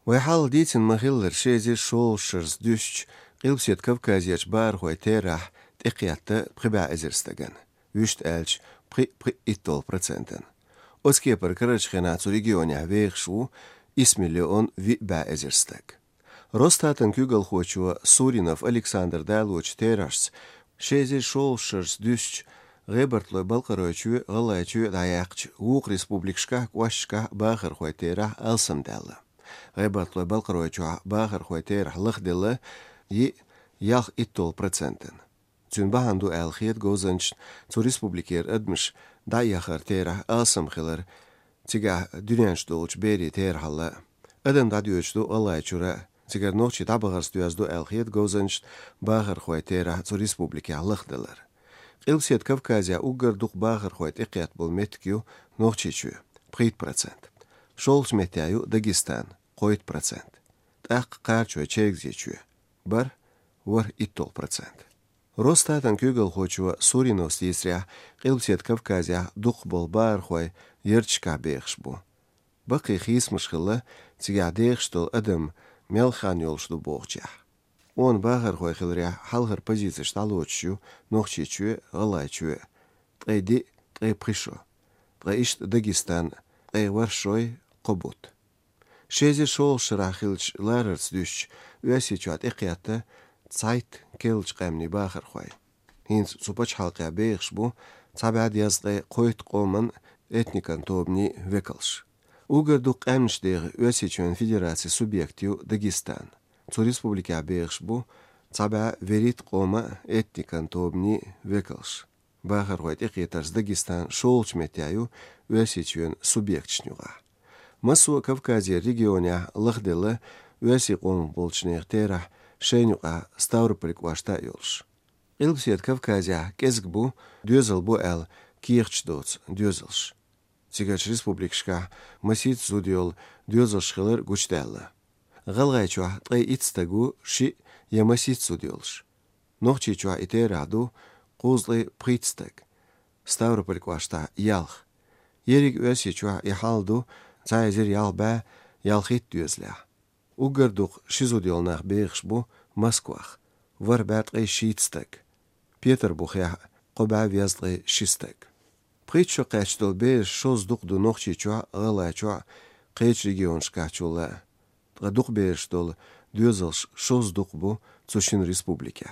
وحال ديتن مغيلر شيزي شول شرز دوش قلبسيت كفكازيش بار خوي تيراح تقيات بخبع ازرستغن وشت الج بخي إتول процентен. Оские паркарачхена цу регионе вейхшу исмиллион ви ба езерстек. Ростатен кюгал хочуа Суринов Александр Дайлоч терашс, шези шолшерс дюсч, Ребертлой Балкарочу, Галачу Даяхч, Ук Республикшка, Квашка, Бахар Хуайтера, Алсамдалла. Ребертлой Балкарочу, Бахар Хуайтера, Лахдела, и Ях Итол процентен. Цюнбаханду Элхиет Гозанч, цу республикер Эдмиш, Даяхар Тера, Алсамхилер, Тига Дюняншдолч Бери Терхалла. Эдем Дадючду Алайчура, Тигар Ночи Табагарстуязду Элхиет Гозанч, Бахар Хуайтера, цу республике Лахделер. Илсет Кавказия угар дух Бахар Хуайт Экият был меткю Ночичу, 5%. Шолч метяю Дагестан, 5%. Так Карчу Чегзичу, Бар, Вар Итол процент. Ростатан кюгал хочуа Суринов стисря, Илсет Кавказия дух был Бахар Хуай Ерчка бехшбу. Баки хисмышхилла, Тига дехштол Адам Мелхан Йолшду Бохчах. Он Бахар Хуай Хилря Халгар позиция шталочу, Нохчичу, Галайчу, Тайди, Тай Пришо, Таишт Дагестан, Тай Варшой, Кобут. Шези шол Шарахилч Ларерц дюш, Уясичуат Экията, Цайт Келч Камни Бахар Хуай. Хинц Цупач Халка Бехшбу, Цабад Язгай Койт Коман, Этникан Тобни Векалш. Угарду Камштег Уясичуан Федерации субъектив Дагестан. Цу республика Бехшбу, Цаба Верит Кома Этникан Тобни Векалш. Бахар Хуайт Экиетарс Дагестан Шолч Метяю Уясичуан субъектшнюга. Масу Кавказия регионе Лахдела Уяси Ком Болчнех Тера Шенюга Ставрополь Квашта Йолш. Илбсет Кавказия Кезгбу Дюзелбу Эл Кирчдоц Дюзелш. Тигач республикшка Масит Зудиол Дюзелшхилер Гучделла. Галгайчуа Тай Ицтагу Ши Ямасит Зудиолш. Нохчичуа Итераду Кузлы Прицтаг. Ставрополь Квашта Ялх. Ерик Уясичуа Яхалду Цайзер Ялба Ялхит Дюзля. Угардух Шизудиолнах Бехшбу Москвах. Варбат Шитстаг. Петербург я Коба Вязлы Шистаг. Притчо Качдол Беш Шоздух ду Нохчичуа Галайчуа Кэч регионшка Чула. Дух Бешдол Дюзелш Шоздух Бу Цушин Республика.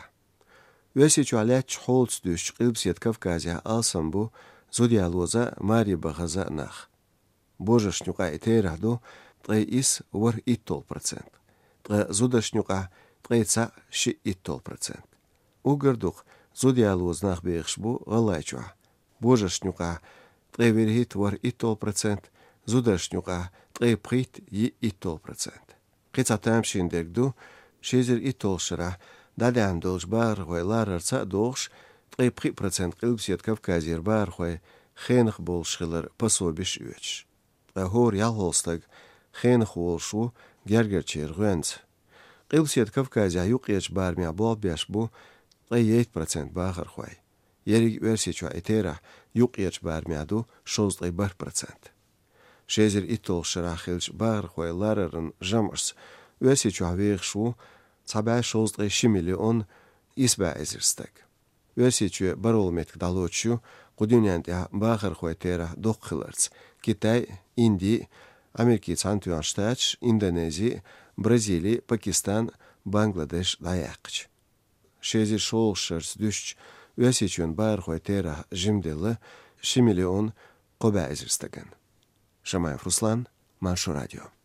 Уясичуа Ляч Холц Дюш Илбсет Кавказия Алсамбу Зудиалоза Мари Бахаза Нах. Божешнюка Итераду Тай Ис Вар Итол процент. Зудашнюка Тайца Ши Итол процент. Угардух Зудиалоз Нах Бехшбу Галайчуа. Божешнюка Тай Верхит Вар Итол процент. Зудашнюка Тай Прит И Итол процент. Кицатам Шиндегду Шезер Итол Шара Далян Долж Бар Хуай Ларарца Долж Тай При процент Илбсет Кавказир Бар Хуай Хенх Болшхилер Пособиш Уеч. Хор ялхолстаг хен холшу гергерчер гwenz. Илсет Кавказия юқеш бармя болбяшбу 8% Бахар Хуай. Ериг версичуа Этера юқеш бармяду 6%. Шезер Итол Шарахилч Бахар Хуай Ларерн Жамарс версичуа вехшу Цаба 6 миллион Исба Эзерстаг. Версичуа Баролмет Далочу Кудюнянтя Бахар Хуай Тера Доххилерц. Китай, Индия, Америки, Цантуанштач, Индонезия, Бразилия, Пакистан, Бангладеш, Даяқч. Шези шолшерс дюш, Уясичуан Бахар Хуай Тера Жимделы, 6 миллион Коба Эзерстаган. Шамаев Руслан, Маншу радио.